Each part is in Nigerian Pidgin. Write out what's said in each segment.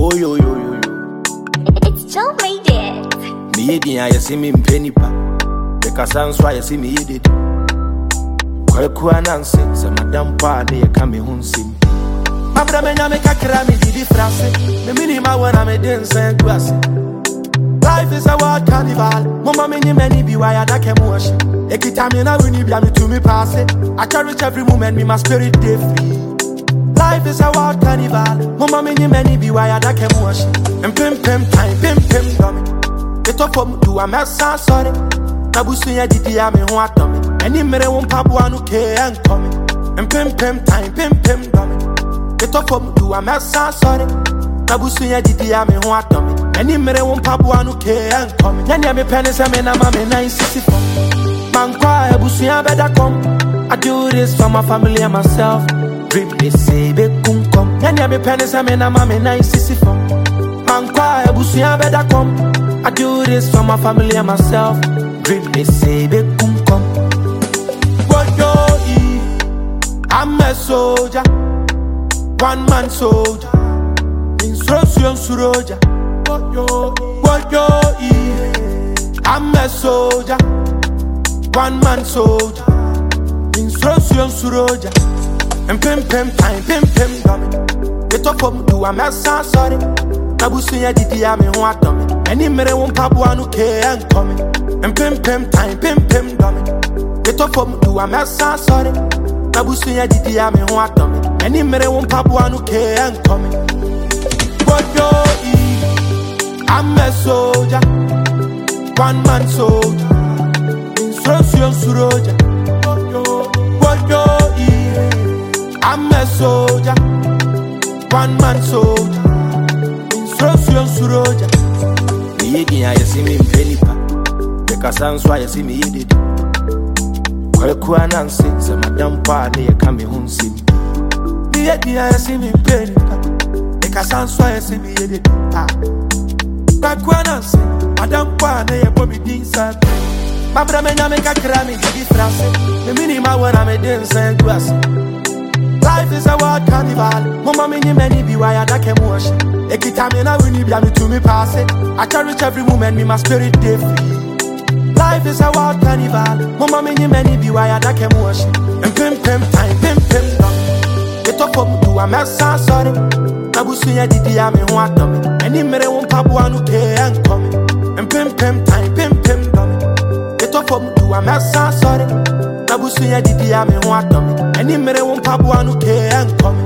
yo, yo, yo, yo. It's Joe made it. Me yedi I see me penny pa. The sounds why I see me yedi. Kwa nansi, se madam pa ne kame hunsim. Abra me nyame kakra me didi frase. Me minima wana me dense guase. Life is a wild carnival. Mama me ni many be why I dake muashi. Ekita me na wini bia me to me pass it. I cherish every moment, me my spirit day free. Life is a wild carnival. Mama me ni many be why I dake muashi. And pim time, pim dummy. It up for do a mess sorry. Nabusu ya didi ya me ho atomi. Any mere won pabwa no ke and coming. And pim time, pim dummy. It up for do a mess sorry. Nabusu ya didi ya me ho atomi. Any mere won pabwa no ke and coming. Nyanya me penny me na mama na insisi for. Man kwa ebusu ya better come. I do this for my family and myself. Dream me say be come. Nyanya me penny me na mama na insisi for. Man kwa ebusu ya better come. I do this for my family and myself. Dream me say be come. I'm a soldier, one man soldier. Instruction suroja. What yo I'm a soldier, one man soldier. Instruction suroja. And pim time, pim dummy. Get up for me do a mess sorry. Nabusu ya didi ya me ho atomi. Any mere won pabwa no ke and coming. And pim time, pim dummy. Get up for me do a mess sorry. Nabusu ya didi ya me ho atomi. Any mere won pabwa no ke and coming. But yo I'm a soldier, one man soldier. Instruction suroja. But yo I'm a soldier, one man soldier. Instruction suroja. Me yedi I see me penny pa. The sounds why I see me yedi. Kwa nansi, se madam pa ne kame hunsim. Me yedi I see me penny pa. The sounds why I see me yedi. Kwa nansi, madam pa ne bomi dinsa. Babra me nyame kakra me didi frase. Me minima wana me dense guase. Life is a wild carnival. Mama me ni many be why I dake muashi. Ekita me na wini bia me to me pass it. I cherish every moment, me my spirit day free. Life is a wild carnival. Mama me ni many be why I dake muashi. And pim time, pim dummy. It up for me do a mess sorry. Nabusu ya didi ya me ho atomi. Any mere won pabwa no ke and coming. And pim time, pim dummy. It up for me do a mess sorry. Nabusu ya didi ya me ho atomi. Any mere won pabwa no ke and coming.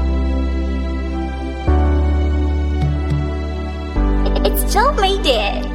It's Joe made it.